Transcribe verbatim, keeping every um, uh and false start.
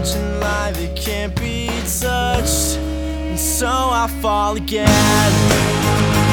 much in life that can't be touched, and so I fall again.